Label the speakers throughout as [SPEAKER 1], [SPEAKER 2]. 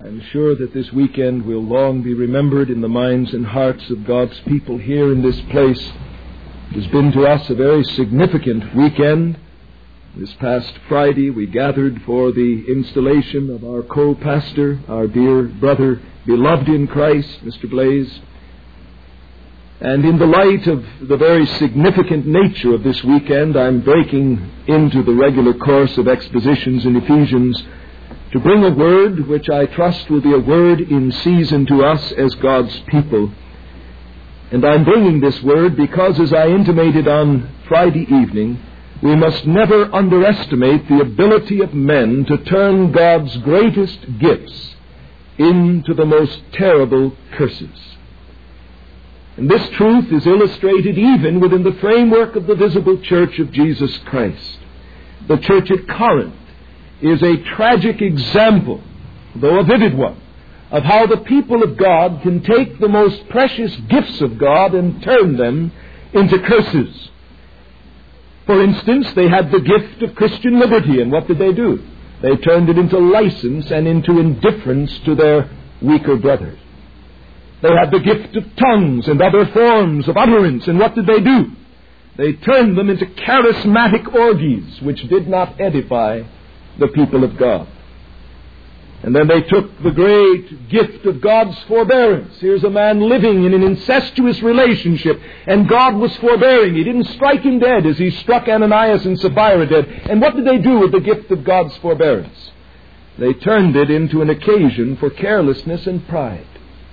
[SPEAKER 1] I'm sure that this weekend will long be remembered in the minds and hearts of God's people here in this place. It has been to us a very significant weekend. This past Friday we gathered for the installation of our co-pastor, our dear brother, beloved in Christ, Mr. Blaze. And in the light of the very significant nature of this weekend, I'm breaking into the regular course of expositions in Ephesians to bring a word which I trust will be a word in season to us as God's people. And I'm bringing this word because, as I intimated on Friday evening, we must never underestimate the ability of men to turn God's greatest gifts into the most terrible curses. And this truth is illustrated even within the framework of the visible church of Jesus Christ. The church at Corinth is a tragic example, though a vivid one, of how the people of God can take the most precious gifts of God and turn them into curses. For instance, they had the gift of Christian liberty, and what did they do? They turned it into license and into indifference to their weaker brothers. They had the gift of tongues and other forms of utterance, and what did they do? They turned them into charismatic orgies which did not edify the people of God. And then they took the great gift of God's forbearance. Here's a man living in an incestuous relationship, and God was forbearing. He didn't strike him dead as he struck Ananias and Sapphira dead. And what did they do with the gift of God's forbearance? They turned it into an occasion for carelessness and pride.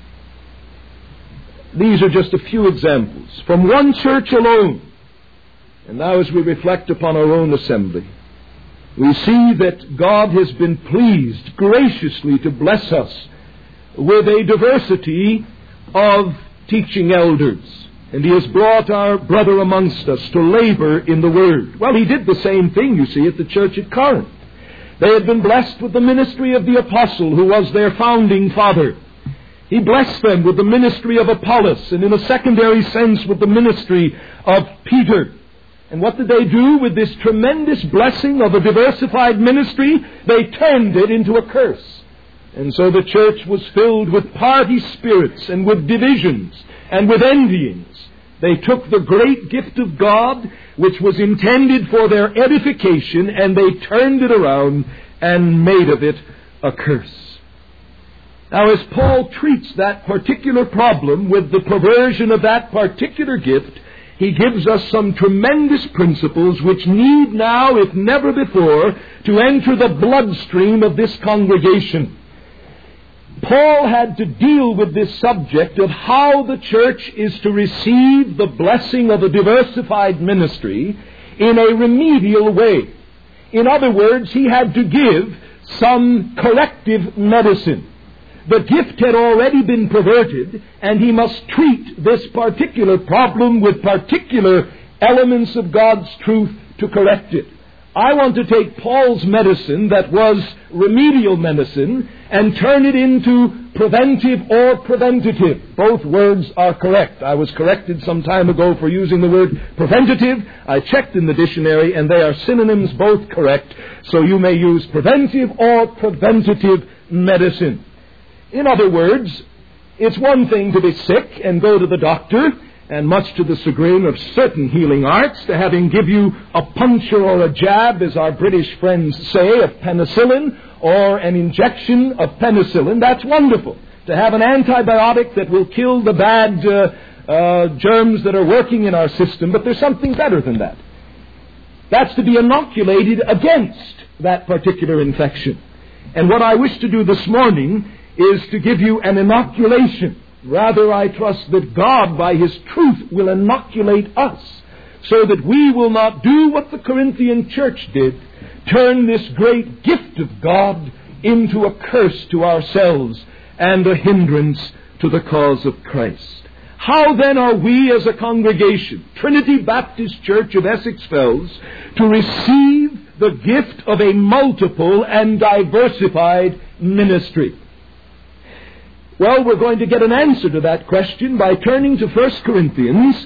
[SPEAKER 1] These are just a few examples from one church alone. And now as we reflect upon our own assembly, we see that God has been pleased graciously to bless us with a diversity of teaching elders. And He has brought our brother amongst us to labor in the Word. Well, He did the same thing, you see, at the church at Corinth. They had been blessed with the ministry of the apostle, who was their founding father. He blessed them with the ministry of Apollos, and in a secondary sense with the ministry of Peter. And what did they do with this tremendous blessing of a diversified ministry? They turned it into a curse. And so the church was filled with party spirits and with divisions and with envyings. They took the great gift of God, which was intended for their edification, and they turned it around and made of it a curse. Now, as Paul treats that particular problem with the perversion of that particular gift, he gives us some tremendous principles which need now, if never before, to enter the bloodstream of this congregation. Paul had to deal with this subject of how the church is to receive the blessing of a diversified ministry in a remedial way. In other words, he had to give some corrective medicine. The gift had already been perverted, and he must treat this particular problem with particular elements of God's truth to correct it. I want to take Paul's medicine that was remedial medicine and turn it into preventive or preventative. Both words are correct. I was corrected some time ago for using the word preventative. I checked in the dictionary, and they are synonyms, both correct. So you may use preventive or preventative medicine. In other words, it's one thing to be sick and go to the doctor, and much to the chagrin of certain healing arts, to have him give you a puncture or a jab, as our British friends say, of penicillin, or an injection of penicillin. That's wonderful. To have an antibiotic that will kill the bad germs that are working in our system, but there's something better than that. That's to be inoculated against that particular infection. And what I wish to do this morning is to give you an inoculation. Rather, I trust that God, by His truth, will inoculate us, so that we will not do what the Corinthian church did, turn this great gift of God into a curse to ourselves and a hindrance to the cause of Christ. How then are we as a congregation, Trinity Baptist Church of Essex Fells, to receive the gift of a multiple and diversified ministry? Well, we're going to get an answer to that question by turning to 1 Corinthians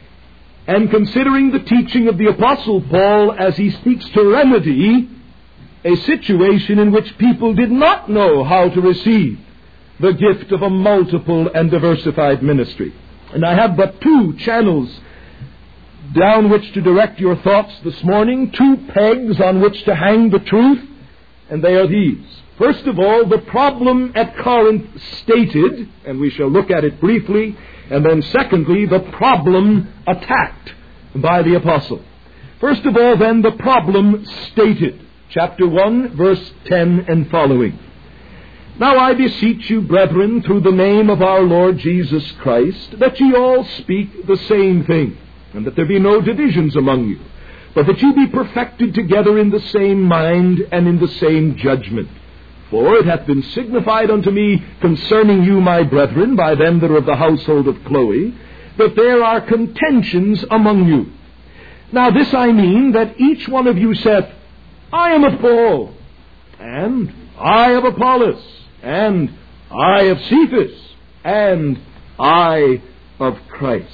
[SPEAKER 1] and considering the teaching of the Apostle Paul as he speaks to remedy a situation in which people did not know how to receive the gift of a multiple and diversified ministry. And I have but two channels down which to direct your thoughts this morning, two pegs on which to hang the truth, and they are these. First of all, the problem at Corinth stated, and we shall look at it briefly, and then secondly, the problem attacked by the apostle. First of all, then, the problem stated. Chapter 1, verse 10 and following. Now I beseech you, brethren, through the name of our Lord Jesus Christ, that ye all speak the same thing, and that there be no divisions among you, but that ye be perfected together in the same mind and in the same judgment. For it hath been signified unto me concerning you, my brethren, by them that are of the household of Chloe, that there are contentions among you. Now this I mean, that each one of you saith, I am of Paul, and I of Apollos, and I of Cephas, and I of Christ.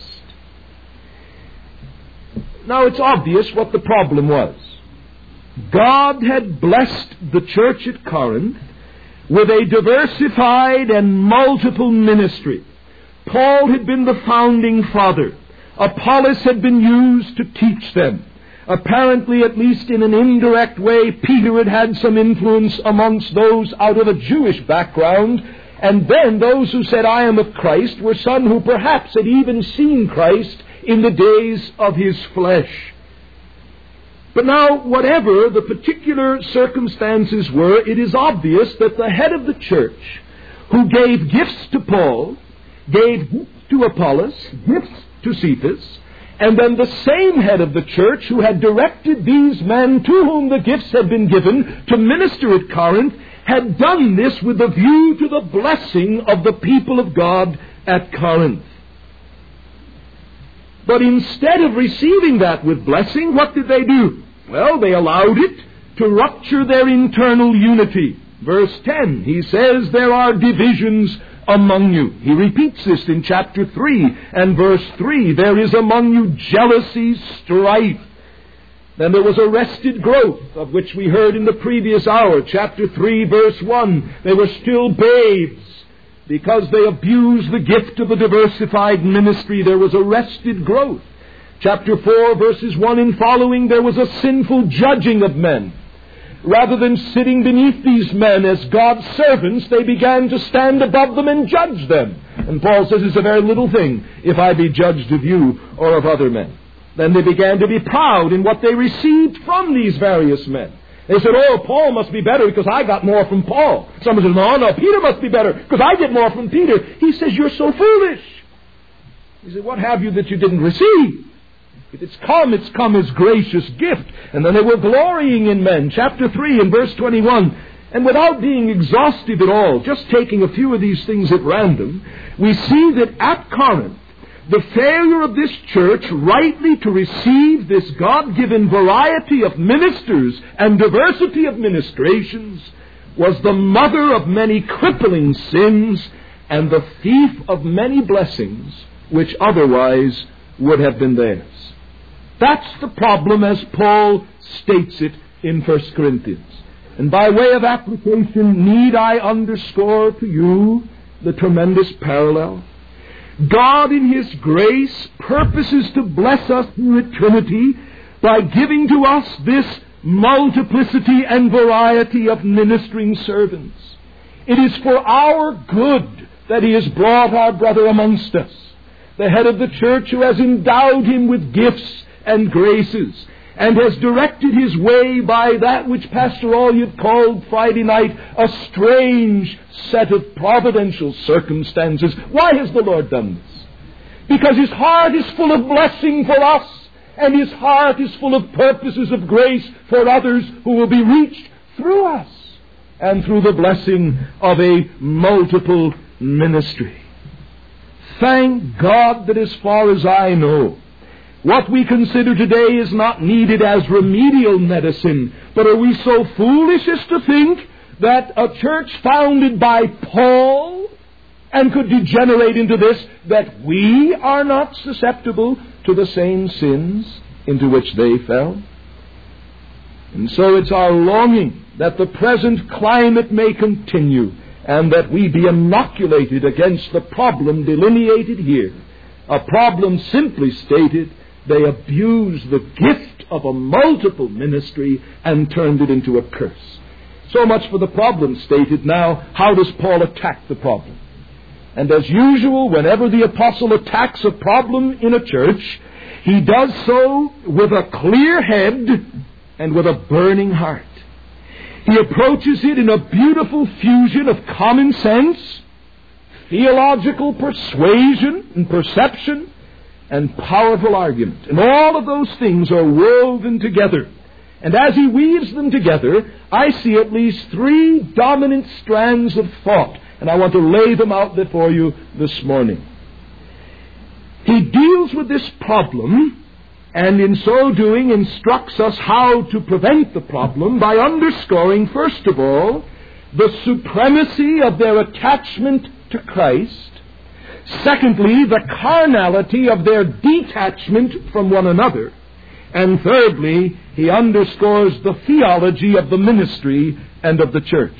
[SPEAKER 1] Now it's obvious what the problem was. God had blessed the church at Corinth with a diversified and multiple ministry. Paul had been the founding father. Apollos had been used to teach them. Apparently, at least in an indirect way, Peter had had some influence amongst those out of a Jewish background. And then those who said, I am of Christ, were some who perhaps had even seen Christ in the days of his flesh. But now, whatever the particular circumstances were, it is obvious that the head of the church, who gave gifts to Paul, gave gifts to Apollos, gifts to Cephas, and then the same head of the church who had directed these men to whom the gifts had been given to minister at Corinth, had done this with a view to the blessing of the people of God at Corinth. But instead of receiving that with blessing, what did they do? Well, they allowed it to rupture their internal unity. Verse 10, he says, there are divisions among you. He repeats this in chapter 3 and verse 3. There is among you jealousy, strife. Then there was arrested growth, of which we heard in the previous hour. Chapter 3, verse 1. They were still babes because they abused the gift of a diversified ministry. There was arrested growth. Chapter 4, verses 1 and following, there was a sinful judging of men. Rather than sitting beneath these men as God's servants, they began to stand above them and judge them. And Paul says it's a very little thing if I be judged of you or of other men. Then they began to be proud in what they received from these various men. They said, oh, Paul must be better because I got more from Paul. Someone said, no, Peter must be better because I get more from Peter. He says, you're so foolish. He said, what have you that you didn't receive? If it's come as gracious gift. And then they were glorying in men. Chapter 3 and verse 21. And without being exhaustive at all, just taking a few of these things at random, we see that at Corinth, the failure of this church rightly to receive this God-given variety of ministers and diversity of ministrations was the mother of many crippling sins and the thief of many blessings which otherwise would have been theirs. That's the problem as Paul states it in 1 Corinthians. And by way of application, need I underscore to you the tremendous parallel? God in His grace purposes to bless us through eternity by giving to us this multiplicity and variety of ministering servants. It is for our good that He has brought our brother amongst us, the head of the church, who has endowed him with gifts and graces, and has directed his way by that which Pastor Olliott called Friday night a strange set of providential circumstances. Why has the Lord done this? Because His heart is full of blessing for us, and His heart is full of purposes of grace for others who will be reached through us and through the blessing of a multiple ministry. Thank God that as far as I know, what we consider today is not needed as remedial medicine. But are we so foolish as to think that a church founded by Paul and could degenerate into this, that we are not susceptible to the same sins into which they fell? And so it's our longing that the present climate may continue and that we be inoculated against the problem delineated here. A problem simply stated, they abused the gift of a multiple ministry and turned it into a curse. So much for the problem stated. Now, how does Paul attack the problem? And as usual, whenever the apostle attacks a problem in a church, he does so with a clear head and with a burning heart. He approaches it in a beautiful fusion of common sense, theological persuasion and perception, and powerful argument. And all of those things are woven together. And as he weaves them together, I see at least three dominant strands of thought. And I want to lay them out before you this morning. He deals with this problem, and in so doing instructs us how to prevent the problem by underscoring, first of all, the supremacy of their attachment to Christ. Secondly, the carnality of their detachment from one another. And thirdly, he underscores the theology of the ministry and of the church.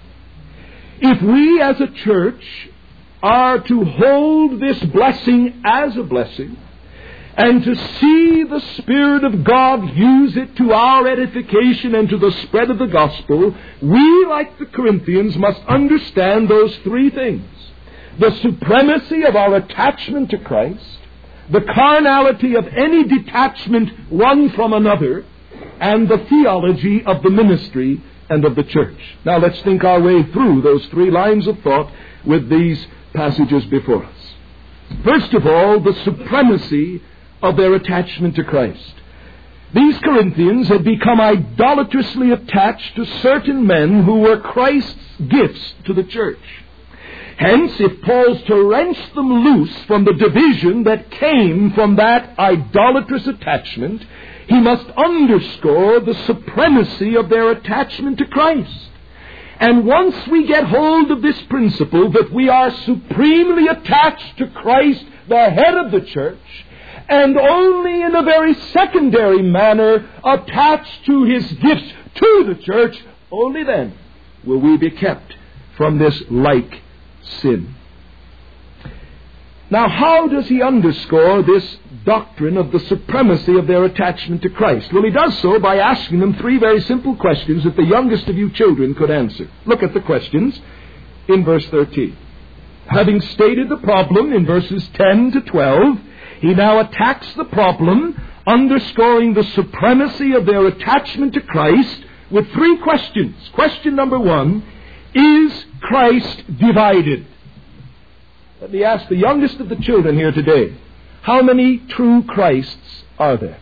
[SPEAKER 1] If we as a church are to hold this blessing as a blessing, and to see the Spirit of God use it to our edification and to the spread of the gospel, we, like the Corinthians, must understand those three things. The supremacy of our attachment to Christ, the carnality of any detachment one from another, and the theology of the ministry and of the church. Now let's think our way through those three lines of thought with these passages before us. First of all, the supremacy of their attachment to Christ. These Corinthians had become idolatrously attached to certain men who were Christ's gifts to the church. Hence, if Paul's to wrench them loose from the division that came from that idolatrous attachment, he must underscore the supremacy of their attachment to Christ. And once we get hold of this principle that we are supremely attached to Christ, the head of the church, and only in a very secondary manner attached to His gifts to the church, only then will we be kept from this like sin. Now, how does he underscore this doctrine of the supremacy of their attachment to Christ? Well, he does so by asking them three very simple questions that the youngest of you children could answer. Look at the questions in verse 13. Having stated the problem in verses 10 to 12, he now attacks the problem, underscoring the supremacy of their attachment to Christ with three questions. Question number one, is Christ divided? Let me ask the youngest of the children here today, how many true Christs are there?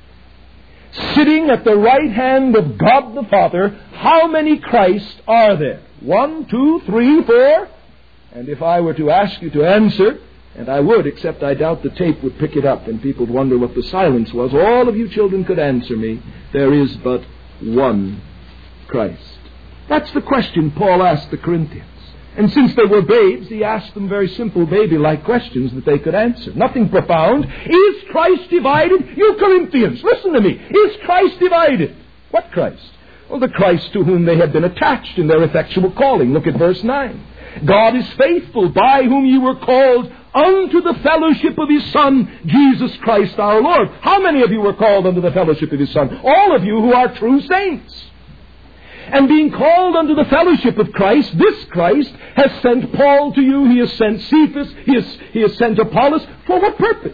[SPEAKER 1] Sitting at the right hand of God the Father, how many Christs are there? 1, 2, 3, 4? And if I were to ask you to answer, and I would, except I doubt the tape would pick it up and people would wonder what the silence was, all of you children could answer me, there is but one Christ. That's the question Paul asked the Corinthians. And since they were babes, he asked them very simple baby-like questions that they could answer. Nothing profound. Is Christ divided? You Corinthians, listen to me. Is Christ divided? What Christ? Well, the Christ to whom they had been attached in their effectual calling. Look at verse 9. God is faithful, by whom you were called unto the fellowship of His Son, Jesus Christ our Lord. How many of you were called unto the fellowship of His Son? All of you who are true saints. And being called unto the fellowship of Christ, this Christ has sent Paul to you, he has sent Cephas, he has sent Apollos. For what purpose?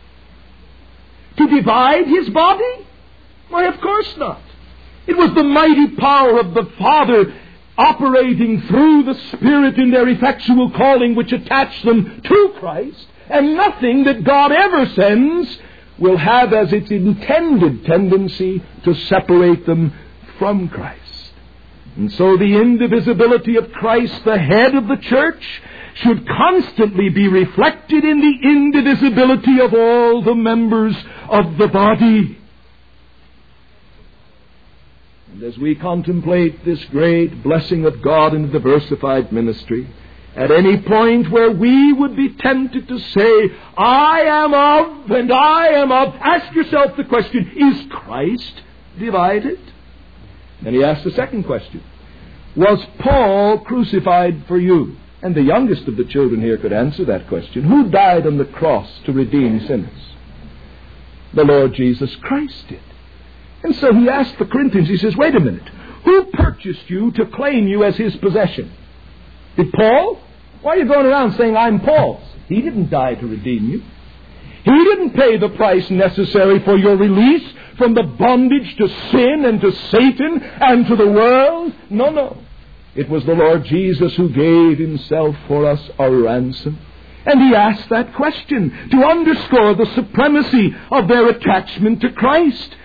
[SPEAKER 1] To divide His body? Why, of course not. It was the mighty power of the Father operating through the Spirit in their effectual calling which attached them to Christ, and nothing that God ever sends will have as its intended tendency to separate them from Christ. And so the indivisibility of Christ, the head of the church, should constantly be reflected in the indivisibility of all the members of the body. And as we contemplate this great blessing of God in the diversified ministry, at any point where we would be tempted to say, I am of and I am of, ask yourself the question, is Christ divided? And he asked the second question. Was Paul crucified for you? And the youngest of the children here could answer that question. Who died on the cross to redeem sinners? The Lord Jesus Christ did. And so he asked the Corinthians, he says, wait a minute. Who purchased you to claim you as his possession? Did Paul? Why are you going around saying I'm Paul's? He didn't die to redeem you. He didn't pay the price necessary for your release from the bondage to sin and to Satan and to the world. No. It was the Lord Jesus who gave himself for us a ransom. And he asked that question to underscore the supremacy of their attachment to Christ.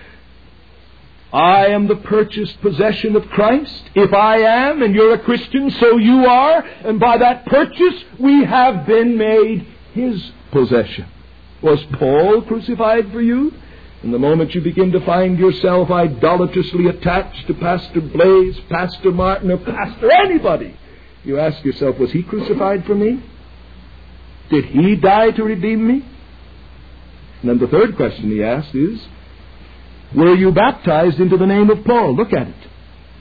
[SPEAKER 1] I am the purchased possession of Christ. If I am, and you're a Christian, so you are. And by that purchase, we have been made his possession. Was Paul crucified for you? And the moment you begin to find yourself idolatrously attached to Pastor Blaze, Pastor Martin, or Pastor anybody, you ask yourself, was he crucified for me? Did he die to redeem me? And then the third question he asked is, were you baptized into the name of Paul? Look at it.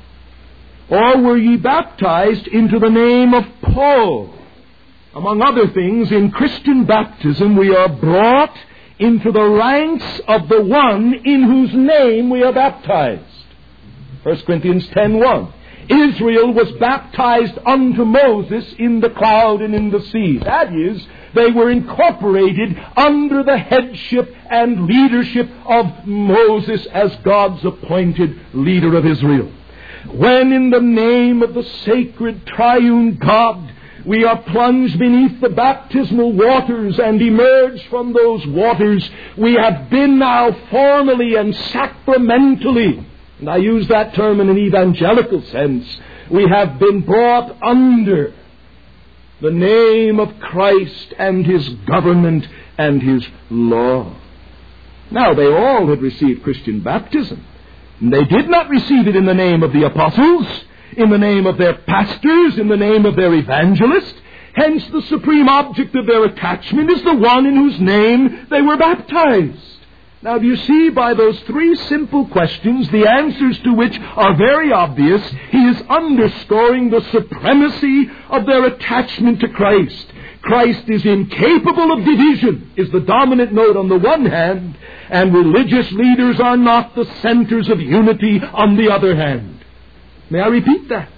[SPEAKER 1] Or were ye baptized into the name of Paul? Among other things, in Christian baptism we are brought into the ranks of the one in whose name we are baptized. 1 Corinthians 10:1. Israel was baptized unto Moses in the cloud and in the sea. That is, they were incorporated under the headship and leadership of Moses as God's appointed leader of Israel. When in the name of the sacred triune God we are plunged beneath the baptismal waters and emerge from those waters, we have been now formally and sacramentally, and I use that term in an evangelical sense, we have been brought under the name of Christ and his government and his law. Now, they all had received Christian baptism. And they did not receive it in the name of the apostles, in the name of their pastors, in the name of their evangelists. Hence, the supreme object of their attachment is the one in whose name they were baptized. Now, do you see by those three simple questions, the answers to which are very obvious, he is underscoring the supremacy of their attachment to Christ. Christ is incapable of division, is the dominant note on the one hand, and religious leaders are not the centers of unity on the other hand. May I repeat that?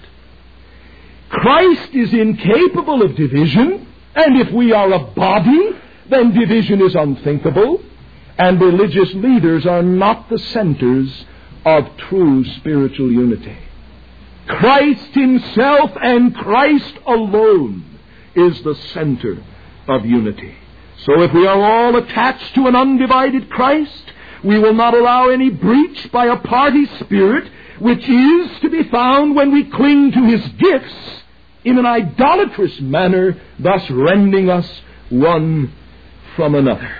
[SPEAKER 1] Christ is incapable of division, and if we are a body, then division is unthinkable. And religious leaders are not the centers of true spiritual unity. Christ himself and Christ alone is the center of unity. So if we are all attached to an undivided Christ, we will not allow any breach by a party spirit, which is to be found when we cling to his gifts in an idolatrous manner, thus rending us one from another.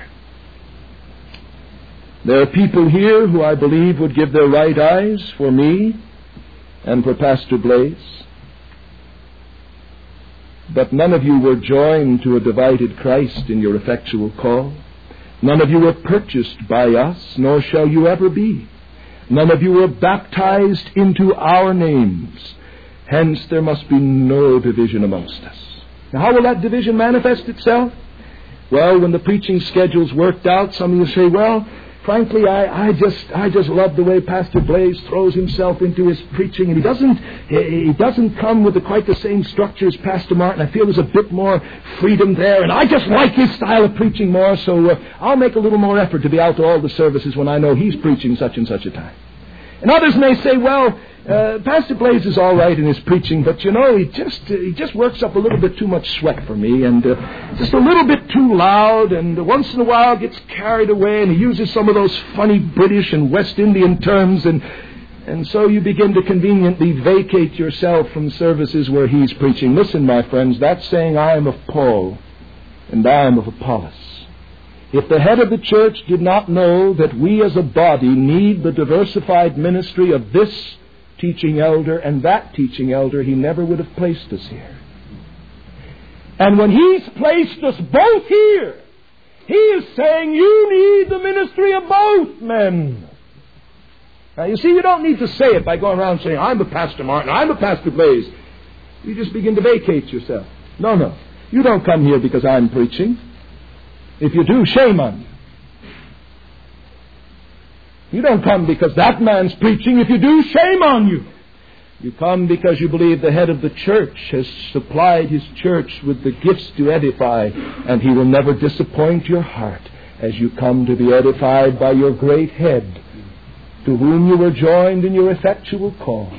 [SPEAKER 1] There are people here who I believe would give their right eyes for me and for Pastor Blaze. But none of you were joined to a divided Christ in your effectual call. None of you were purchased by us, nor shall you ever be. None of you were baptized into our names. Hence there must be no division amongst us. Now, how will that division manifest itself? Well, when the preaching schedule's worked out, some of you say, well, frankly, I just love the way Pastor Blaze throws himself into his preaching, and he doesn't come with quite the same structure as Pastor Martin. I feel there's a bit more freedom there, and I just like his style of preaching more, so I'll make a little more effort to be out to all the services when I know he's preaching such and such a time. And others may say, well, Pastor Blaze is all right in his preaching, but he just works up a little bit too much sweat for me, and just a little bit too loud, and once in a while gets carried away, and he uses some of those funny British and West Indian terms, and so you begin to conveniently vacate yourself from services where he's preaching. Listen, my friends, that's saying I am of Paul, and I am of Apollos. If the head of the church did not know that we as a body need the diversified ministry of this teaching elder and that teaching elder, he never would have placed us here. And when he's placed us both here, he is saying you need the ministry of both men. Now, you see, you don't need to say it by going around saying, I'm a Pastor Martin, I'm a Pastor Blaze. You just begin to vacate yourself. No. You don't come here because I'm preaching. If you do, shame on you. You don't come because that man's preaching. If you do, shame on you. You come because you believe the head of the church has supplied his church with the gifts to edify, and he will never disappoint your heart as you come to be edified by your great head, to whom you were joined in your effectual call,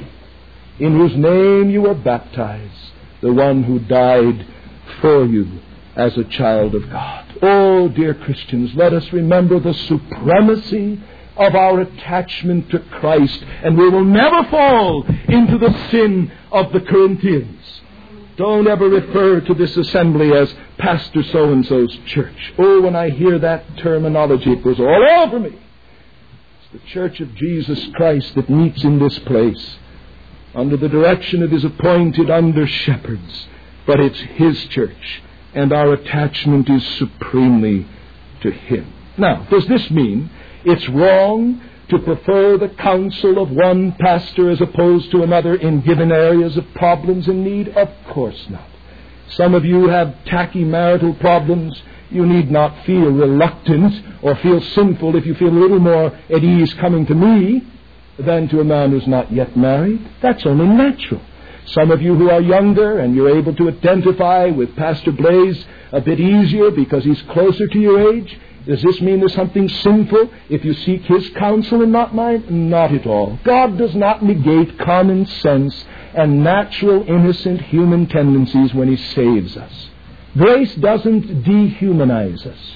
[SPEAKER 1] in whose name you were baptized, the one who died for you as a child of God. Oh, dear Christians, let us remember the supremacy of our attachment to Christ, and we will never fall into the sin of the Corinthians. Don't ever refer to this assembly as Pastor so-and-so's church. Oh, when I hear that terminology, it goes all over me. It's the church of Jesus Christ that meets in this place under the direction of his appointed under-shepherds. But it's his church, and our attachment is supremely to him. Now, does this mean it's wrong to prefer the counsel of one pastor as opposed to another in given areas of problems and need? Of course not. Some of you have tacky marital problems. You need not feel reluctant or feel sinful if you feel a little more at ease coming to me than to a man who's not yet married. That's only natural. Some of you who are younger and you're able to identify with Pastor Blaze a bit easier because he's closer to your age, does this mean there's something sinful if you seek his counsel and not mine? Not at all. God does not negate common sense and natural innocent human tendencies when he saves us. Grace doesn't dehumanize us.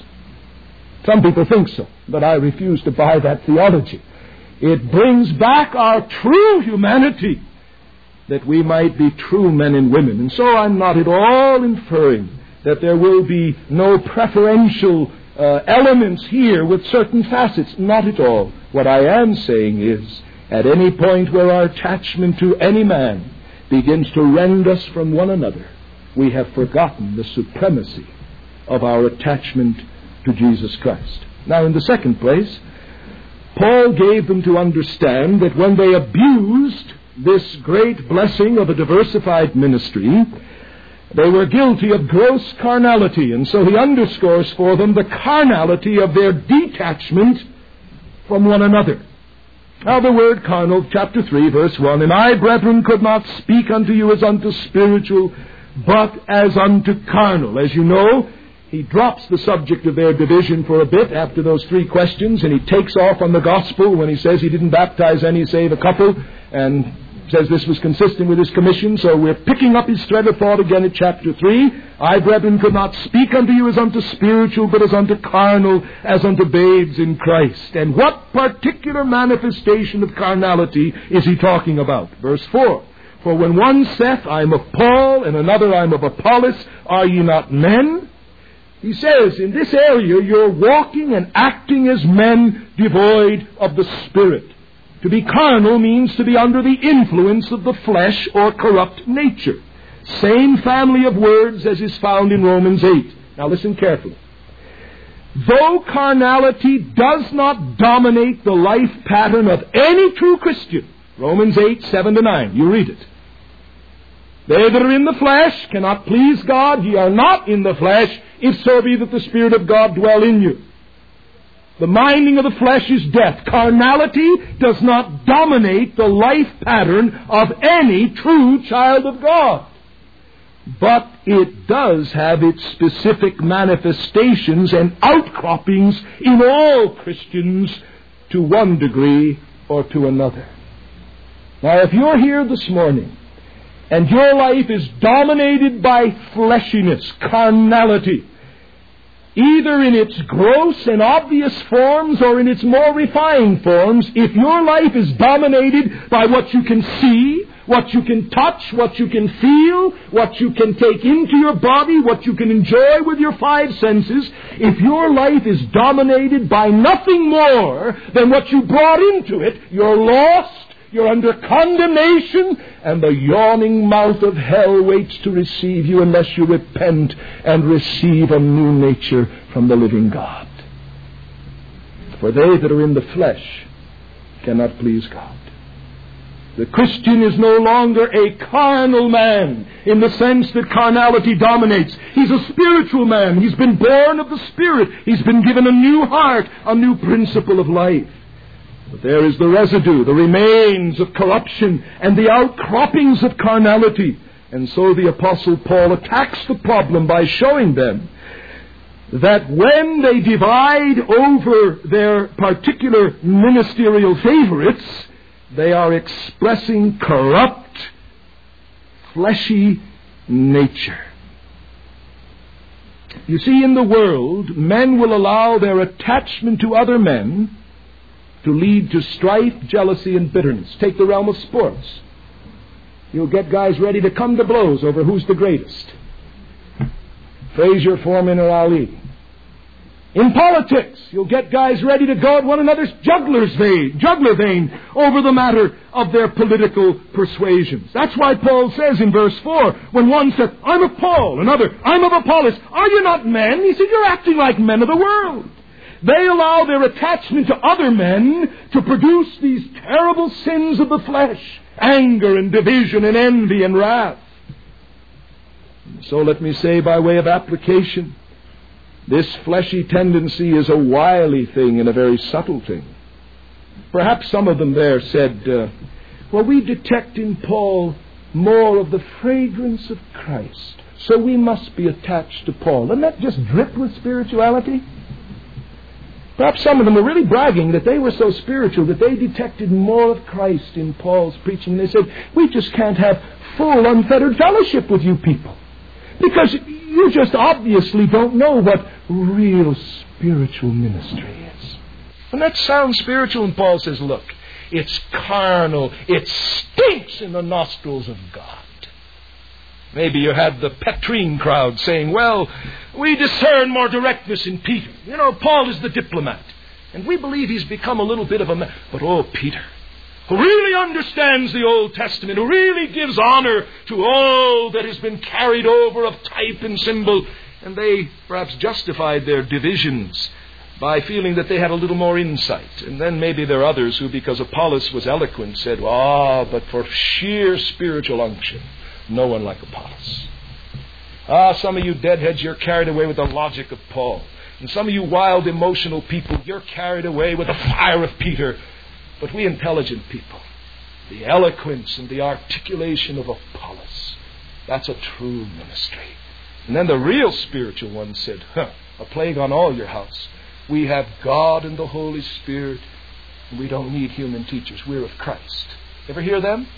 [SPEAKER 1] Some people think so, but I refuse to buy that theology. It brings back our true humanity, that we might be true men and women. And so I'm not at all inferring that there will be no preferential elements here with certain facets. Not at all. What I am saying is, at any point where our attachment to any man begins to rend us from one another, we have forgotten the supremacy of our attachment to Jesus Christ. Now, in the second place, Paul gave them to understand that when they abused this great blessing of a diversified ministry, they were guilty of gross carnality, and so he underscores for them the carnality of their detachment from one another. Now the word carnal, chapter 3, verse 1, And I, brethren, could not speak unto you as unto spiritual, but as unto carnal. As you know, he drops the subject of their division for a bit after those three questions, and he takes off on the gospel when he says he didn't baptize any save a couple, and says this was consistent with his commission. So we're picking up his thread of thought again at chapter 3. I, brethren, could not speak unto you as unto spiritual, but as unto carnal, as unto babes in Christ. And what particular manifestation of carnality is he talking about? Verse 4. For when one saith, I am of Paul, and another, I am of Apollos, are ye not men? He says, in this area, you're walking and acting as men devoid of the Spirit. To be carnal means to be under the influence of the flesh or corrupt nature. Same family of words as is found in Romans 8. Now listen carefully. Though carnality does not dominate the life pattern of any true Christian, Romans 8, 7-9, you read it. They that are in the flesh cannot please God. Ye are not in the flesh, if so be that the Spirit of God dwell in you. The minding of the flesh is death. Carnality does not dominate the life pattern of any true child of God. But it does have its specific manifestations and outcroppings in all Christians to one degree or to another. Now, if you're here this morning and your life is dominated by fleshiness, carnality, either in its gross and obvious forms or in its more refined forms, if your life is dominated by what you can see, what you can touch, what you can feel, what you can take into your body, what you can enjoy with your five senses, if your life is dominated by nothing more than what you brought into it, you're lost, you're under condemnation, and the yawning mouth of hell waits to receive you unless you repent and receive a new nature from the living God. For they that are in the flesh cannot please God. The Christian is no longer a carnal man in the sense that carnality dominates. He's a spiritual man. He's been born of the Spirit. He's been given a new heart, a new principle of life. But there is the residue, the remains of corruption, and the outcroppings of carnality. And so the Apostle Paul attacks the problem by showing them that when they divide over their particular ministerial favorites, they are expressing corrupt, fleshy nature. You see, in the world, men will allow their attachment to other men to lead to strife, jealousy, and bitterness. Take the realm of sports. You'll get guys ready to come to blows over who's the greatest. Frazier, Foreman, or Ali. In politics, you'll get guys ready to go at one another's juggler vein over the matter of their political persuasions. That's why Paul says in verse 4, when one says, I'm of Paul, another, I'm of Apollos, are you not men? He said, you're acting like men of the world. They allow their attachment to other men to produce these terrible sins of the flesh, anger and division and envy and wrath. So let me say by way of application, this fleshy tendency is a wily thing and a very subtle thing. Perhaps some of them there said, well, we detect in Paul more of the fragrance of Christ, so we must be attached to Paul. Doesn't that just drip with spirituality? Perhaps some of them were really bragging that they were so spiritual that they detected more of Christ in Paul's preaching. They said, we just can't have full, unfettered fellowship with you people, because you just obviously don't know what real spiritual ministry is. And that sounds spiritual, and Paul says, look, it's carnal. It stinks in the nostrils of God. Maybe you had the Petrine crowd saying, well, we discern more directness in Peter. You know, Paul is the diplomat, and we believe he's become a little bit of a man. But Peter, who really understands the Old Testament, who really gives honor to all that has been carried over of type and symbol, and they perhaps justified their divisions by feeling that they had a little more insight. And then maybe there are others who, because Apollos was eloquent, said, but for sheer spiritual unction, no one like Apollos. Some of you deadheads, you're carried away with the logic of Paul. And some of you wild, emotional people, you're carried away with the fire of Peter. But we intelligent people, the eloquence and the articulation of Apollos, that's a true ministry. And then the real spiritual one said, a plague on all your house. We have God and the Holy Spirit, and we don't need human teachers. We're of Christ. Ever hear them?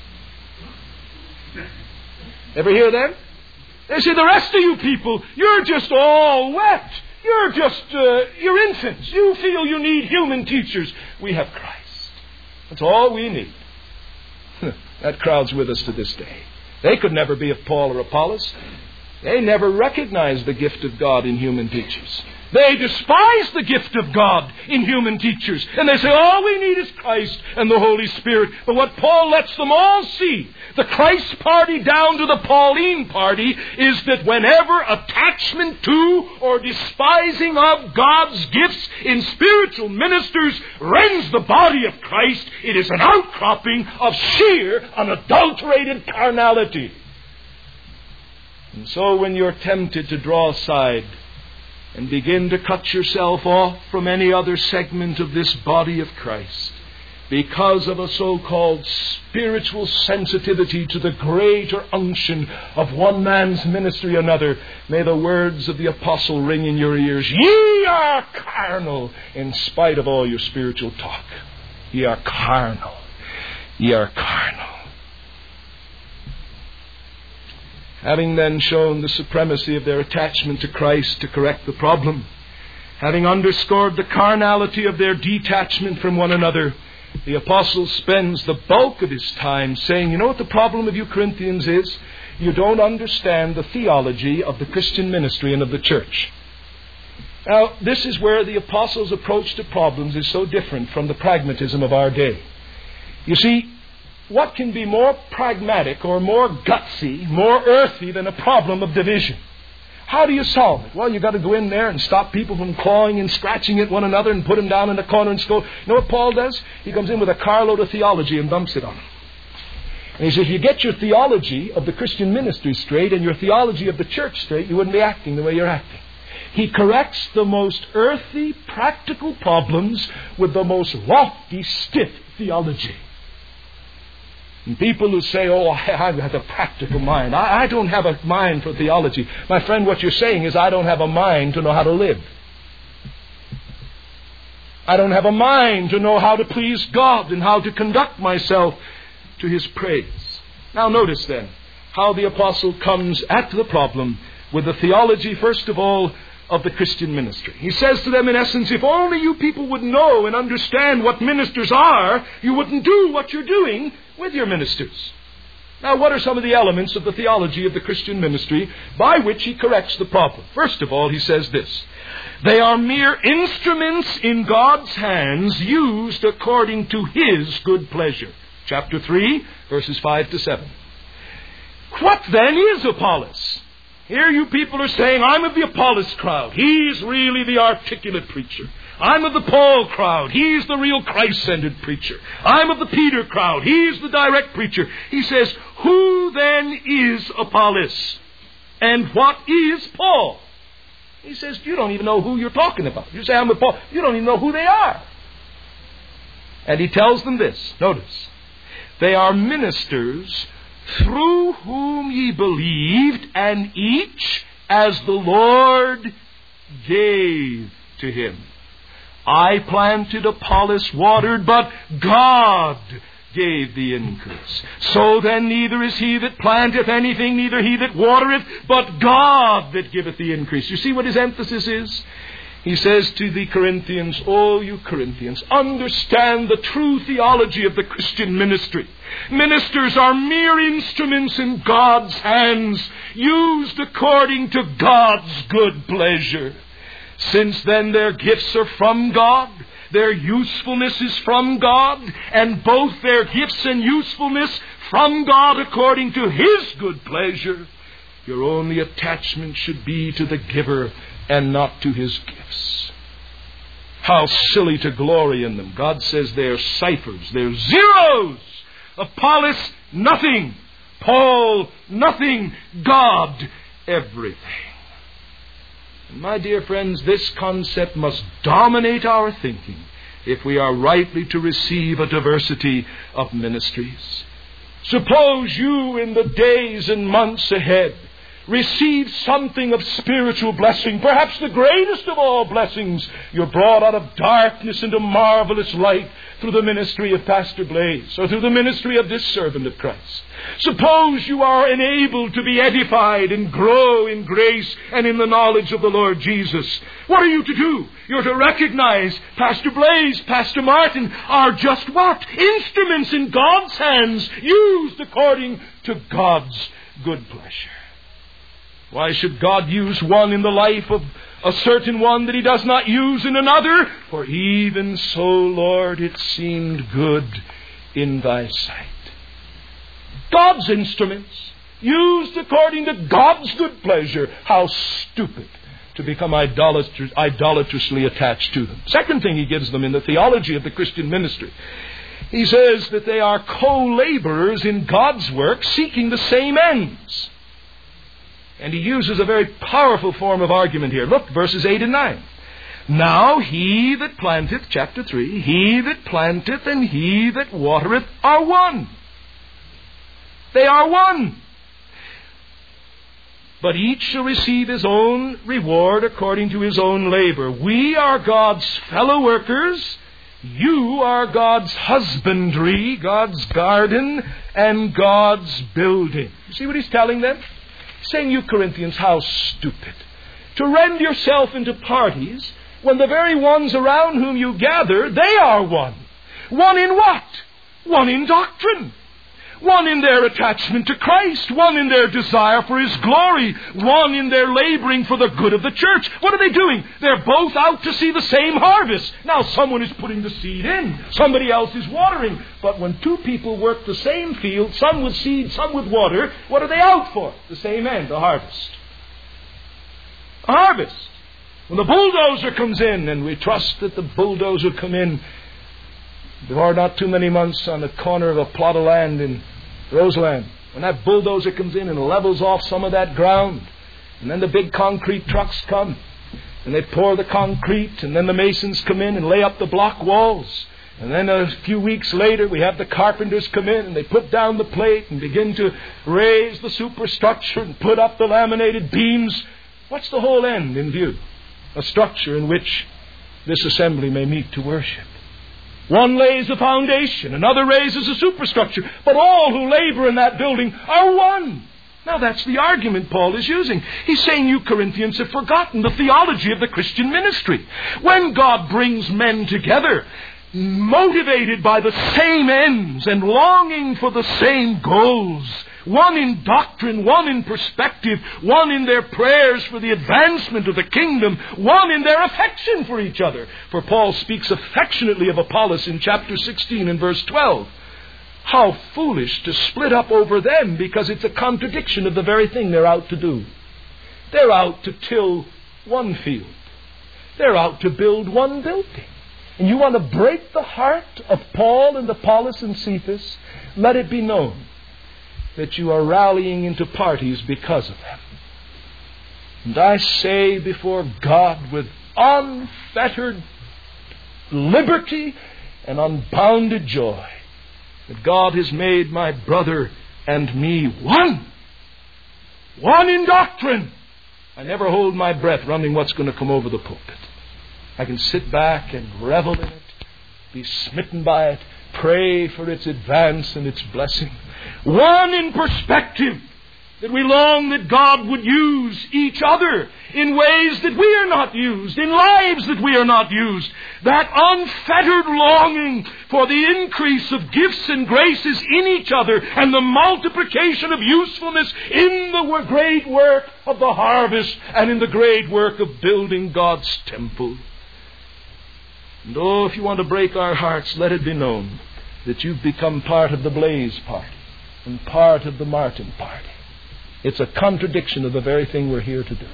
[SPEAKER 1] Ever hear them? They say, the rest of you people, you're just all wet. You're infants. You feel you need human teachers. We have Christ. That's all we need. That crowd's with us to this day. They could never be of Paul or Apollos. They never recognized the gift of God in human teachers. They despise the gift of God in human teachers. And they say, all we need is Christ and the Holy Spirit. But what Paul lets them all see, the Christ party down to the Pauline party, is that whenever attachment to or despising of God's gifts in spiritual ministers rends the body of Christ, it is an outcropping of sheer, unadulterated carnality. And so when you're tempted to draw aside and begin to cut yourself off from any other segment of this body of Christ because of a so-called spiritual sensitivity to the greater unction of one man's ministry or another, may the words of the apostle ring in your ears. Ye are carnal in spite of all your spiritual talk. Ye are carnal. Ye are carnal. Having then shown the supremacy of their attachment to Christ to correct the problem, having underscored the carnality of their detachment from one another, the apostle spends the bulk of his time saying, you know what the problem of you Corinthians is? You don't understand the theology of the Christian ministry and of the church. Now, this is where the apostle's approach to problems is so different from the pragmatism of our day. You see, what can be more pragmatic or more gutsy, more earthy than a problem of division? How do you solve it? Well, you've got to go in there and stop people from clawing and scratching at one another and put them down in the corner and go. You know what Paul does? He comes in with a carload of theology and dumps it on them. And he says, if you get your theology of the Christian ministry straight and your theology of the church straight, you wouldn't be acting the way you're acting. He corrects the most earthy, practical problems with the most lofty, stiff theology. And people who say, oh, I have a practical mind. I don't have a mind for theology. My friend, what you're saying is I don't have a mind to know how to live. I don't have a mind to know how to please God and how to conduct myself to His praise. Now notice then how the apostle comes at the problem with the theology, first of all, of the Christian ministry. He says to them, in essence, if only you people would know and understand what ministers are, you wouldn't do what you're doing with your ministers. Now, what are some of the elements of the theology of the Christian ministry by which he corrects the problem? First of all, he says this: they are mere instruments in God's hands, used according to His good pleasure. Chapter 3, verses 5 to 7. What then is Apollos? Here you people are saying, I'm of the Apollos crowd. He's really the articulate preacher. I'm of the Paul crowd. He's the real Christ-centered preacher. I'm of the Peter crowd. He's the direct preacher. He says, who then is Apollos? And what is Paul? He says, you don't even know who you're talking about. You say, I'm with Paul. You don't even know who they are. And he tells them this. Notice. They are ministers through whom ye believed, and each as the Lord gave to him. I planted, Apollos watered, but God gave the increase. So then neither is he that planteth anything, neither he that watereth, but God that giveth the increase. You see what his emphasis is? He says to the Corinthians, oh, you Corinthians, understand the true theology of the Christian ministry. Ministers are mere instruments in God's hands, used according to God's good pleasure. Since then their gifts are from God, their usefulness is from God, and both their gifts and usefulness from God according to His good pleasure, your only attachment should be to the giver and not to his gifts. How silly to glory in them. God says they're ciphers, they're zeros. Apollos, nothing. Paul, nothing. God, everything. And my dear friends, this concept must dominate our thinking if we are rightly to receive a diversity of ministries. Suppose you in the days and months ahead receive something of spiritual blessing, perhaps the greatest of all blessings. You're brought out of darkness into marvelous light through the ministry of Pastor Blaze, or through the ministry of this servant of Christ. Suppose you are enabled to be edified and grow in grace and in the knowledge of the Lord Jesus. What are you to do? You're to recognize Pastor Blaze, Pastor Martin are just what? Instruments in God's hands, used according to God's good pleasure. Why should God use one in the life of a certain one that He does not use in another? For even so, Lord, it seemed good in Thy sight. God's instruments, used according to God's good pleasure. How stupid to become idolatrously attached to them. Second thing he gives them in the theology of the Christian ministry, he says that they are co-laborers in God's work, seeking the same ends. And he uses a very powerful form of argument here. Look, verses 8 and 9. Now he that planteth, chapter 3, he that planteth and he that watereth are one. They are one. But each shall receive his own reward according to his own labor. We are God's fellow workers. You are God's husbandry, God's garden, and God's building. You see what he's telling them? Saying, you Corinthians, how stupid to rend yourself into parties when the very ones around whom you gather, they are one. One in what? One in doctrine. One in their attachment to Christ. One in their desire for His glory. One in their laboring for the good of the church. What are they doing? They're both out to see the same harvest. Now someone is putting the seed in. Somebody else is watering. But when two people work the same field, some with seed, some with water, what are they out for? The same end, the harvest. A harvest. When the bulldozer comes in, and we trust that the bulldozer will come in before not too many months on the corner of a plot of land in Roseland. When that bulldozer comes in and levels off some of that ground, and then the big concrete trucks come, and they pour the concrete, and then the masons come in and lay up the block walls. And then a few weeks later, we have the carpenters come in and they put down the plate and begin to raise the superstructure and put up the laminated beams. What's the whole end in view? A structure in which this assembly may meet to worship. One lays a foundation, another raises a superstructure, but all who labor in that building are one. Now that's the argument Paul is using. He's saying you Corinthians have forgotten the theology of the Christian ministry. When God brings men together, motivated by the same ends and longing for the same goals, one in doctrine, one in perspective, one in their prayers for the advancement of the kingdom, one in their affection for each other. For Paul speaks affectionately of Apollos in chapter 16 and verse 12. How foolish to split up over them, because it's a contradiction of the very thing they're out to do. They're out to till one field. They're out to build one building. And you want to break the heart of Paul and Apollos and Cephas, let it be known that you are rallying into parties because of them. And I say before God with unfettered liberty and unbounded joy that God has made my brother and me one. One in doctrine. I never hold my breath running what's going to come over the pulpit. I can sit back and revel in it, be smitten by it, pray for its advance and its blessing. One in perspective, that we long that God would use each other in ways that we are not used, in lives that we are not used. That unfettered longing for the increase of gifts and graces in each other and the multiplication of usefulness in the great work of the harvest and in the great work of building God's temple. And oh, if you want to break our hearts, let it be known that you've become part of the Blaze party and part of the Martin party. It's a contradiction of the very thing we're here to do.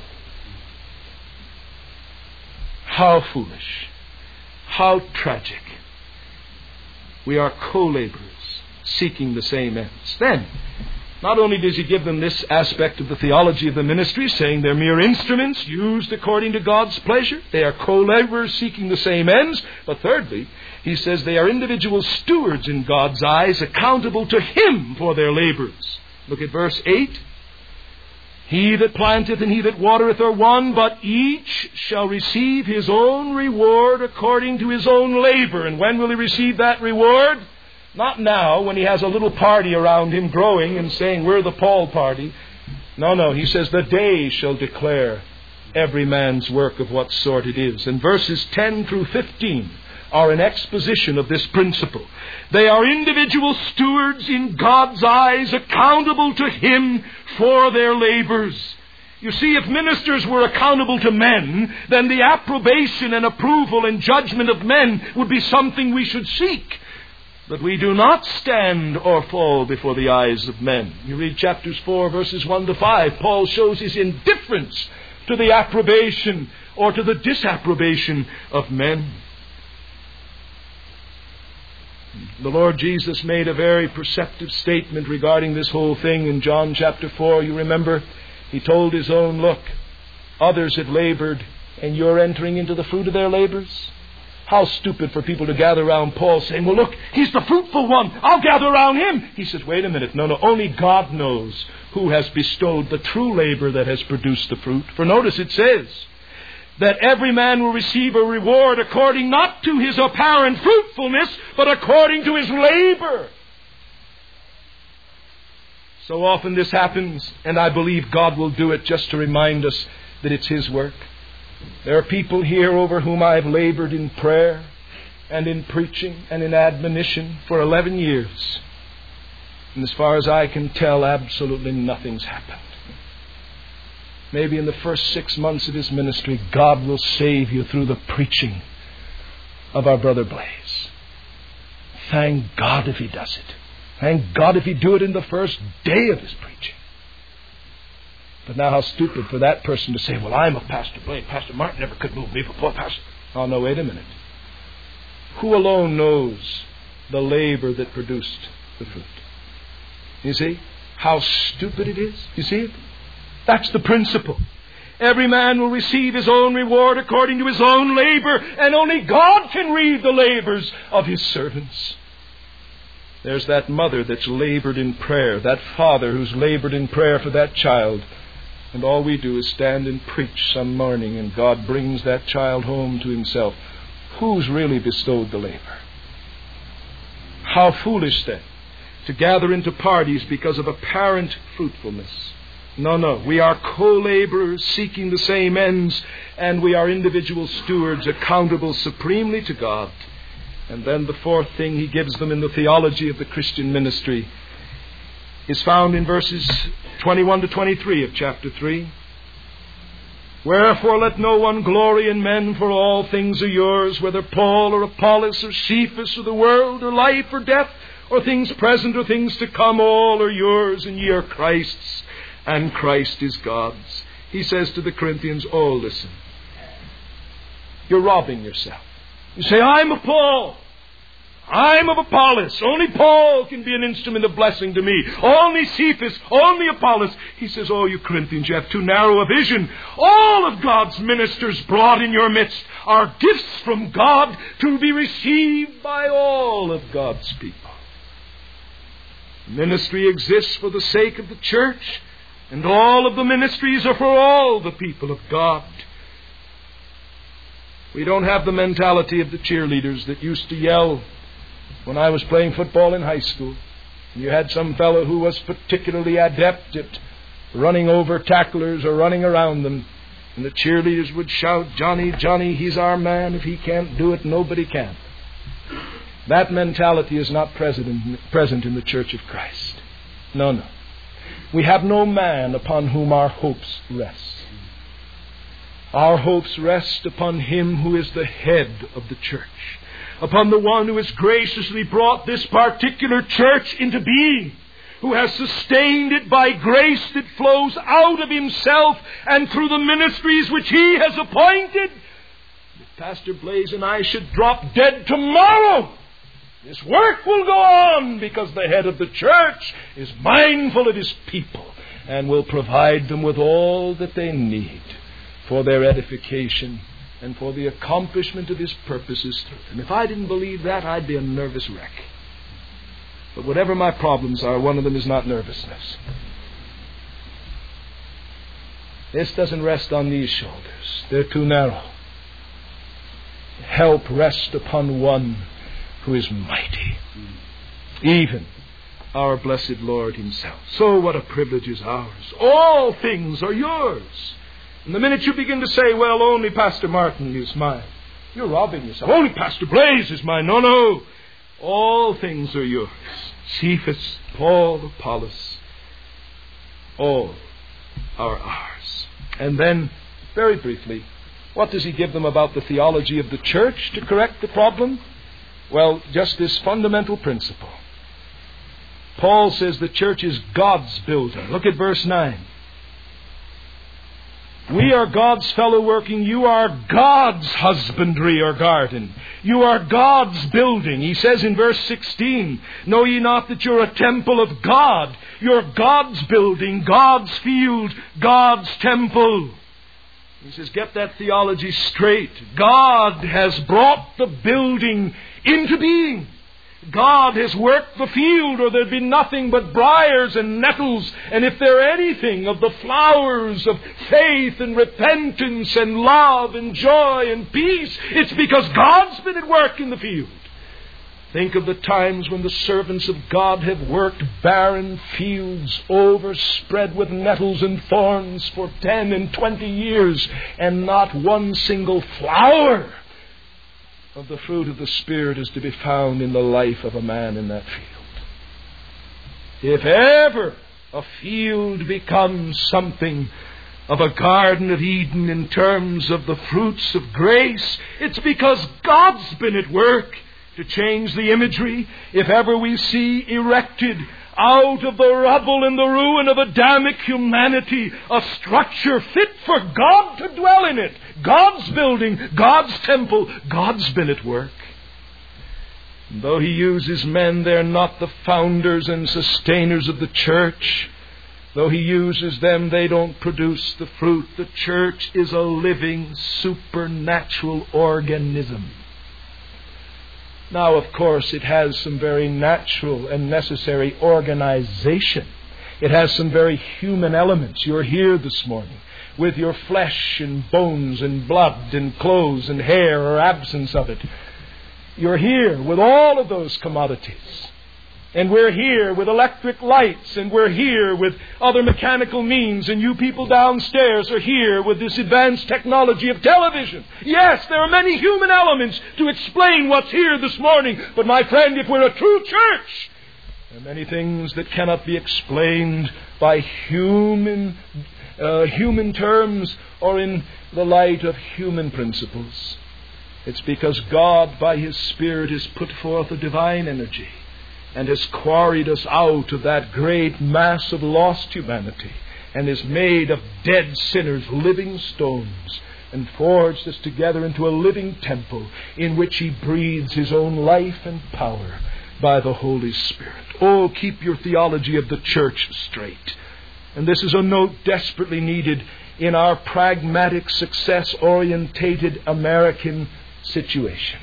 [SPEAKER 1] How foolish. How tragic. We are co-laborers seeking the same ends. Then, not only does he give them this aspect of the theology of the ministry, saying they're mere instruments used according to God's pleasure. They are co-laborers seeking the same ends. But thirdly, he says they are individual stewards in God's eyes, accountable to Him for their labors. Look at verse 8. He that planteth and he that watereth are one, but each shall receive his own reward according to his own labor. And when will he receive that reward? Not now, when he has a little party around him growing and saying, we're the Paul party. No, he says, the day shall declare every man's work of what sort it is. And verses 10 through 15 are an exposition of this principle. They are individual stewards in God's eyes, accountable to Him for their labors. You see, if ministers were accountable to men, then the approbation and approval and judgment of men would be something we should seek. But we do not stand or fall before the eyes of men. You read chapters 4, verses 1 to 5. Paul shows his indifference to the approbation or to the disapprobation of men. The Lord Jesus made a very perceptive statement regarding this whole thing in John chapter 4. You remember, He told His own, look, others have labored and you're entering into the fruit of their labors. How stupid for people to gather around Paul saying, well, look, he's the fruitful one. I'll gather around him. He says, wait a minute. No, only God knows who has bestowed the true labor that has produced the fruit. For notice it says that every man will receive a reward according not to his apparent fruitfulness, but according to his labor. So often this happens, and I believe God will do it just to remind us that it's His work. There are people here over whom I have labored in prayer and in preaching and in admonition for 11 years. And as far as I can tell, absolutely nothing's happened. Maybe in the first 6 months of his ministry, God will save you through the preaching of our brother Blaze. Thank God if He does it. Thank God if He do it in the first day of his preaching. But now how stupid for that person to say, well, I'm a Pastor Blaine. Pastor Martin never could move me, but poor Pastor... Oh, no, wait a minute. Who alone knows the labor that produced the fruit? You see how stupid it is? You see it? That's the principle. Every man will receive his own reward according to his own labor, and only God can read the labors of His servants. There's that mother that's labored in prayer, that father who's labored in prayer for that child, and all we do is stand and preach some morning, and God brings that child home to Himself. Who's really bestowed the labor? How foolish, then, to gather into parties because of apparent fruitfulness. No. We are co-laborers seeking the same ends, and we are individual stewards accountable supremely to God. And then the fourth thing He gives them in the theology of the Christian ministry is found in verses 21 to 23 of chapter 3. Wherefore let no one glory in men, for all things are yours, whether Paul or Apollos or Cephas or the world or life or death or things present or things to come, all are yours, and ye are Christ's, and Christ is God's. He says to the Corinthians, oh, listen, you're robbing yourself. You say, I'm of Paul. I'm of Apollos. Only Paul can be an instrument of blessing to me. Only Cephas, only Apollos. He says, oh, you Corinthians, you have too narrow a vision. All of God's ministers brought in your midst are gifts from God to be received by all of God's people. Ministry exists for the sake of the church, and all of the ministries are for all the people of God. We don't have the mentality of the cheerleaders that used to yell when I was playing football in high school. You had some fellow who was particularly adept at running over tacklers or running around them, and the cheerleaders would shout, Johnny, Johnny, he's our man. If he can't do it, nobody can. That mentality is not present in the Church of Christ. No. We have no man upon whom our hopes rest. Our hopes rest upon Him who is the head of the church, upon the one who has graciously brought this particular church into being, who has sustained it by grace that flows out of Himself and through the ministries which He has appointed. If Pastor Blaze and I should drop dead tomorrow, this work will go on, because the head of the church is mindful of His people and will provide them with all that they need for their edification and for the accomplishment of His purposes through them. If I didn't believe that, I'd be a nervous wreck. But whatever my problems are, one of them is not nervousness. This doesn't rest on these shoulders. They're too narrow. Help rests upon one who is mighty, even our blessed Lord Himself. So what a privilege is ours. All things are yours. And the minute you begin to say, well, only Pastor Martin is mine, you're robbing yourself. Only Pastor Blaze is mine. No. All things are yours. Cephas, Paul, Apollos, all are ours. And then, very briefly, what does he give them about the theology of the church to correct the problem? Well, just this fundamental principle. Paul says the church is God's building. Look at verse 9. We are God's fellow working. You are God's husbandry or garden. You are God's building. He says in verse 16, know ye not that you're a temple of God? You're God's building, God's field, God's temple. He says, get that theology straight. God has brought the building into being. God has worked the field, or there'd be nothing but briars and nettles. And if there anything of the flowers of faith and repentance and love and joy and peace, it's because God's been at work in the field. Think of the times when the servants of God have worked barren fields overspread with nettles and thorns for 10 and 20 years, and not one single flower of the fruit of the Spirit is to be found in the life of a man in that field. If ever a field becomes something of a Garden of Eden in terms of the fruits of grace, it's because God's been at work to change the imagery. If ever we see erected out of the rubble and the ruin of Adamic humanity a structure fit for God to dwell in it. God's building, God's temple, God's been at work. And though He uses men, they're not the founders and sustainers of the church. Though He uses them, they don't produce the fruit. The church is a living, supernatural organism. Now, of course, it has some very natural and necessary organization. It has some very human elements. You're here this morning with your flesh and bones and blood and clothes and hair or absence of it. You're here with all of those commodities. And we're here with electric lights, and we're here with other mechanical means, and you people downstairs are here with this advanced technology of television. Yes, there are many human elements to explain what's here this morning, but my friend, if we're a true church, there are many things that cannot be explained by human terms or in the light of human principles. It's because God, by His Spirit, has put forth a divine energy and has quarried us out of that great mass of lost humanity and has made of dead sinners living stones and forged us together into a living temple in which He breathes His own life and power by the Holy Spirit. Oh, keep your theology of the church straight. And this is a note desperately needed in our pragmatic, success-orientated American situation.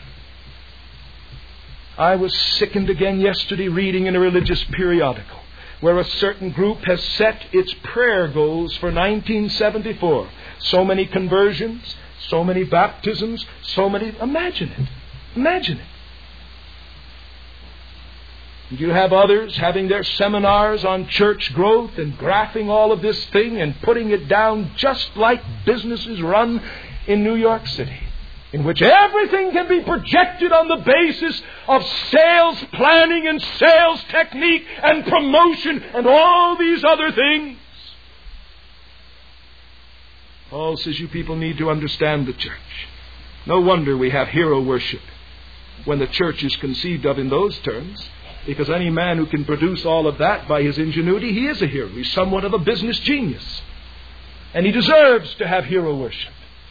[SPEAKER 1] I was sickened again yesterday reading in a religious periodical where a certain group has set its prayer goals for 1974. So many conversions, so many baptisms, so many... Imagine it. Imagine it. And you have others having their seminars on church growth and graphing all of this thing and putting it down just like businesses run in New York City, in which everything can be projected on the basis of sales planning and sales technique and promotion and all these other things. Paul says you people need to understand the church. No wonder we have hero worship when the church is conceived of in those terms, because any man who can produce all of that by his ingenuity, he is a hero. He's somewhat of a business genius. And he deserves to have hero worship.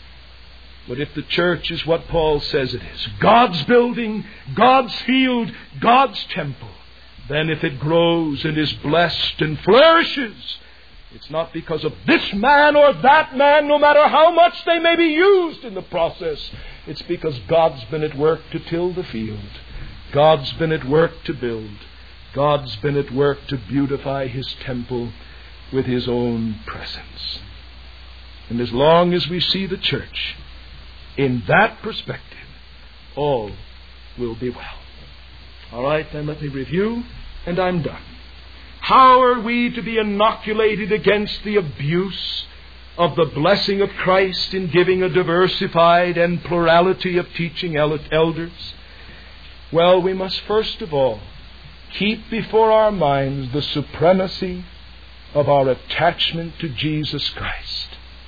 [SPEAKER 1] But if the church is what Paul says it is, God's building, God's field, God's temple, then if it grows and is blessed and flourishes, it's not because of this man or that man, no matter how much they may be used in the process. It's because God's been at work to till the field. God's been at work to build. God's been at work to beautify His temple with His own presence. And as long as we see the church in that perspective, all will be well. All right, then let me review, and I'm done. How are we to be inoculated against the abuse of the blessing of Christ in giving a diversified and plurality of teaching elders? Well, we must first of all keep before our minds the supremacy of our attachment to Jesus Christ.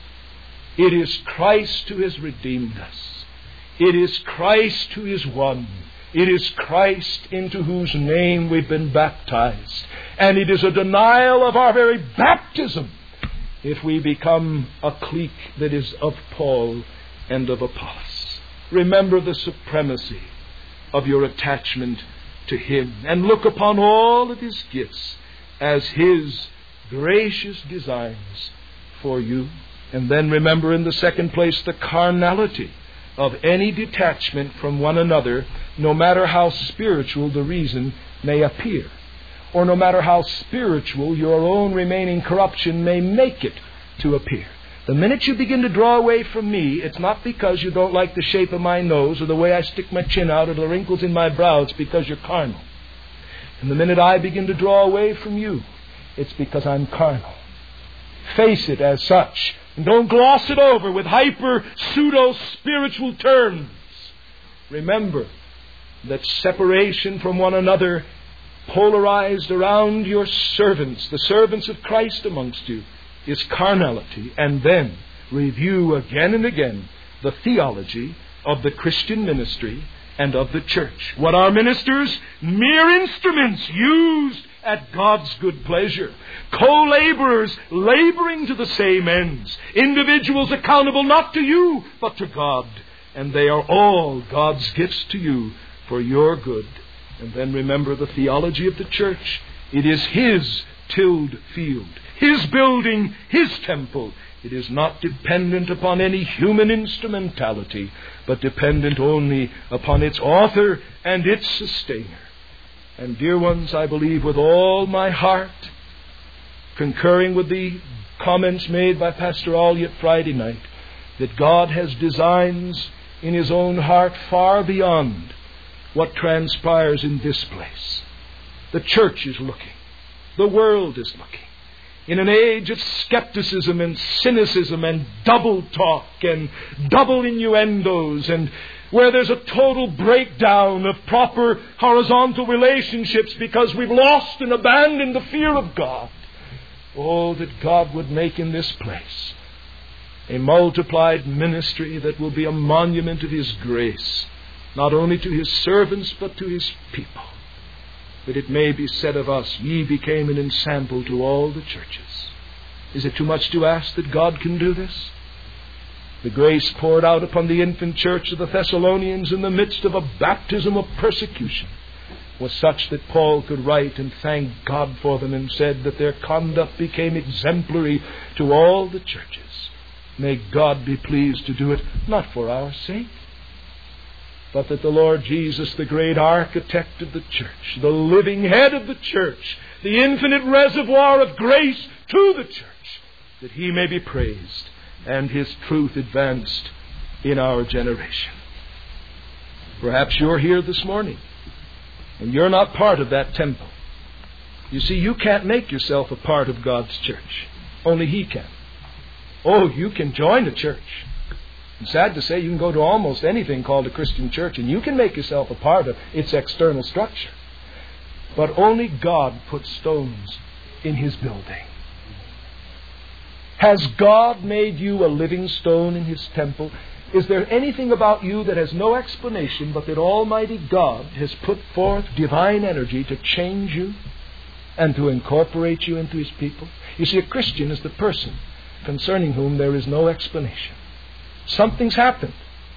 [SPEAKER 1] It is Christ who has redeemed us. It is Christ who is one. It is Christ into whose name we've been baptized. And it is a denial of our very baptism if we become a clique that is of Paul and of Apollos. Remember the supremacy of your attachment to Him, and look upon all of His gifts as His gracious designs for you. And then remember in the second place the carnality of any detachment from one another, no matter how spiritual the reason may appear, or no matter how spiritual your own remaining corruption may make it to appear. The minute you begin to draw away from me, it's not because you don't like the shape of my nose or the way I stick my chin out or the wrinkles in my brow. It's because you're carnal. And the minute I begin to draw away from you, it's because I'm carnal. Face it as such. And don't gloss it over with hyper pseudo-spiritual terms. Remember that separation from one another polarized around your servants, the servants of Christ amongst you, is carnality. And then review again and again the theology of the Christian ministry and of the church. What are ministers? Mere instruments used at God's good pleasure. Co-laborers laboring to the same ends. Individuals accountable not to you, but to God. And they are all God's gifts to you for your good. And then remember the theology of the church. It is His tilled field, His building, His temple. It is not dependent upon any human instrumentality, but dependent only upon its author and its sustainer. And dear ones, I believe with all my heart, concurring with the comments made by Pastor Olliott Friday night, that God has designs in His own heart far beyond what transpires in this place. The church is looking. The world is looking. In an age of skepticism and cynicism and double talk and double innuendos, and where there's a total breakdown of proper horizontal relationships because we've lost and abandoned the fear of God. Oh, that God would make in this place a multiplied ministry that will be a monument of His grace, not only to His servants but to His people. That it may be said of us, ye became an ensample to all the churches. Is it too much to ask that God can do this? The grace poured out upon the infant church of the Thessalonians in the midst of a baptism of persecution was such that Paul could write and thank God for them, and said that their conduct became exemplary to all the churches. May God be pleased to do it, not for our sake, but that the Lord Jesus, the great architect of the church, the living head of the church, the infinite reservoir of grace to the church, that He may be praised and His truth advanced in our generation. Perhaps you're here this morning and you're not part of that temple. You see, you can't make yourself a part of God's church. Only He can. Oh, you can join a church. It's sad to say you can go to almost anything called a Christian church and you can make yourself a part of its external structure. But only God puts stones in His building. Has God made you a living stone in His temple? Is there anything about you that has no explanation but that Almighty God has put forth divine energy to change you and to incorporate you into His people? You see, a Christian is the person concerning whom there is no explanation. Something's happened.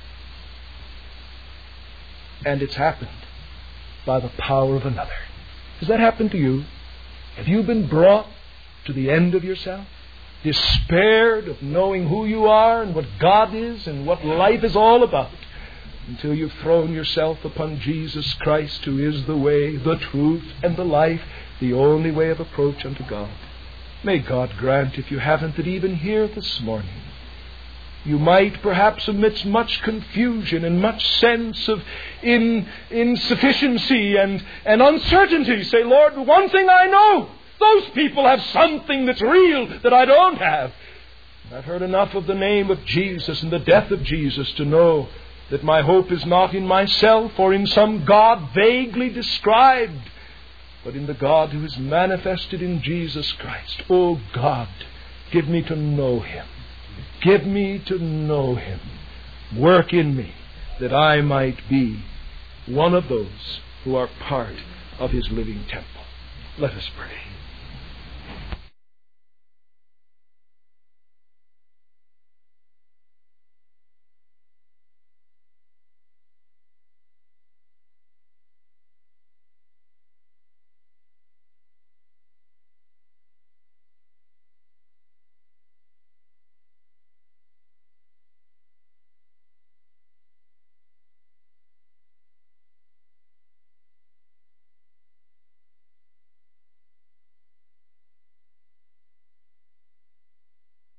[SPEAKER 1] And it's happened by the power of another. Has that happened to you? Have you been brought to the end of yourself? Despaired of knowing who you are and what God is and what life is all about, until you've thrown yourself upon Jesus Christ, who is the way, the truth, and the life, the only way of approach unto God. May God grant, if you haven't, that even here this morning, you might, perhaps amidst much confusion and much sense of insufficiency and uncertainty, say, Lord, one thing I know, those people have something that's real that I don't have. I've heard enough of the name of Jesus and the death of Jesus to know that my hope is not in myself or in some God vaguely described, but in the God who is manifested in Jesus Christ. Oh God, give me to know Him. Give me to know Him. Work in me that I might be one of those who are part of His living temple. Let us pray.